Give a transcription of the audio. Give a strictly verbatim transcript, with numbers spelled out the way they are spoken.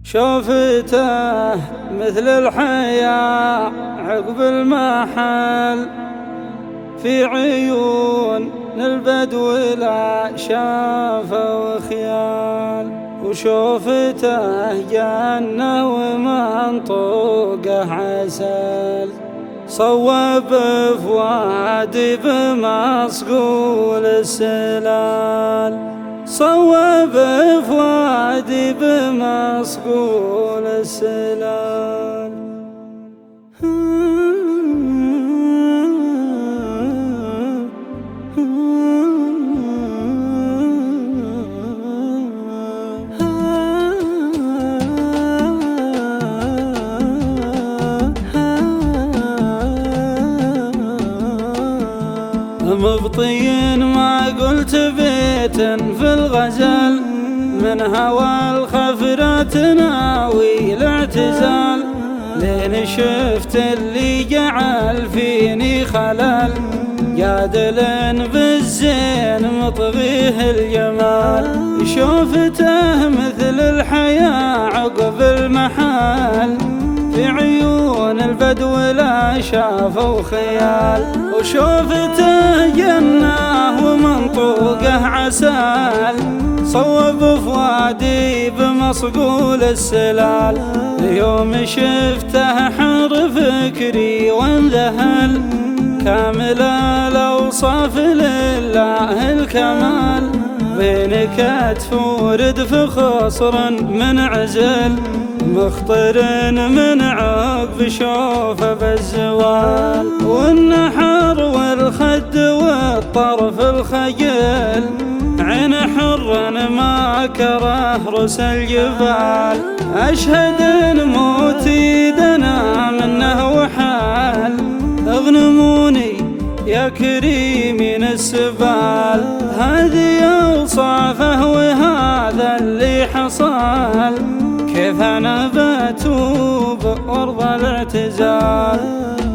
شوفته مثل الحياة عقب المحل في عيون البدو لا شافه وخيال، وشوفته جنة ومنطوقه عسل، صوب فؤادي بمصقول السلال، صوب فؤادي بمصقول السلال. مبطين ما قلت بيت في الغزل، من هوى الخفرة ناوي الاعتزال، لين شفت اللي جعل فيني خلل، جادل بالزين مطغيه الجمال، شوفته مثل الحياة عقب المحل في عيون البدو لا شافوا خيال، وشوفته جنة ومنطوقه عسل، صوب فؤادي بمصقول السلال، يوم شفته حر فكري وانذهل، كامل الأوصاف لله الكمال، بين كتف وردف خصر من عزل، مخطر من عقب شوفه بالزوال، والنحر والخد والطرف الخجل، عين حر ما كره رس الجبال، أشهد موتي دنا منه وحال، اغنموني يا كريمين السبال، هذه أوصافه وهذا اللي حصل، كيف أنا بتوب وارضى الاعتزال.